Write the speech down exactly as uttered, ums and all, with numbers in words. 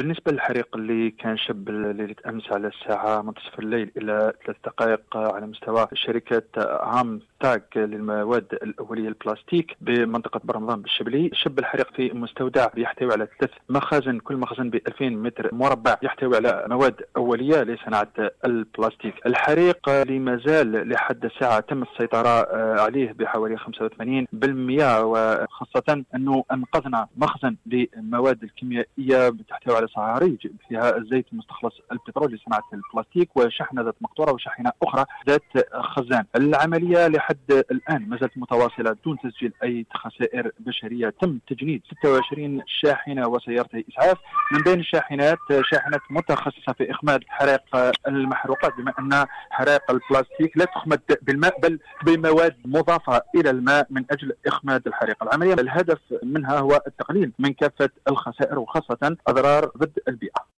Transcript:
بالنسبة للحريق اللي كان شب ليلة أمس على الساعة منتصف الليل إلى ثلاث دقائق على مستوى شركة عام تاج للمواد الأولية البلاستيك بمنطقة برمضان بالشبلي. شب الحريق في مستودع يحتوي على ثلاث مخازن، كل مخزن ب ألفين متر مربع يحتوي على مواد أولية لصناعة البلاستيك. الحريق لما زال لحد الساعة تم السيطرة عليه بحوالي خمسة وثمانين بالمئة، وخاصة أنه أنقذنا مخزن للمواد الكيميائية تحتوي على صهاريج فيها الزيت المستخلص البترول لصناعة البلاستيك، وشحنة ذات مقطورة وشاحنة أخرى ذات خزان. العملية لحد الآن ما زالت متواصلة دون تسجيل أي خسائر بشرية. تم تجنيد ستة وعشرين شاحنة وسيارة إسعاف، من بين الشاحنات شاحنة متخصصة في إخماد حرائق المحروقات، بما أن حرائق البلاستيك لا تخمد بالماء بل بمواد مضافة إلى الماء من أجل إخماد الحريق. العملية الهدف منها هو التقليل من كافة الخسائر وخاصة أضرار ضد البيئة.